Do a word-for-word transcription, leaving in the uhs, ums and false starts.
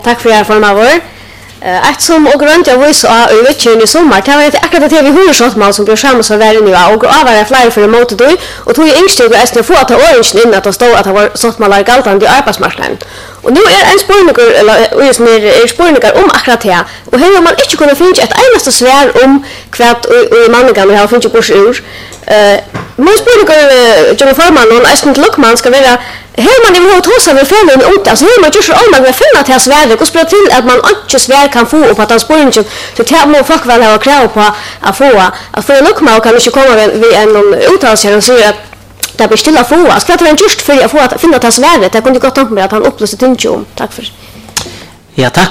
Tack för er formavor. Ett som och grönt jag var så i veckan i sommar. Det var akkurat det vi hör så man som blir samma så där nu och avara flyr för emot då och tog yngste och ästna få att orange in att stå att det var så att man lägger allt i arbetsmarknaden. Och nu är en spårningar eller just mer är spårningar om akkurat det. Och här har man inte kunnat finna ett enaste svär om kvart och manliga har finns ju på ur. Eh man spårningar John Farman och ästna Luckman ska vara här man i vårt hus har vi funnit ut alltså här man just om man vill finna till svärd och spela till att man inte svär kan få upp att han spåringen så det må folk väl ha krav på att få att få Luckman kan inte komma vid en uttalelse och säga att det blir stilla få ska det vara just för att få att finna till svärd det kunde gott tänka mig att han upplöser ting om tack för ja tack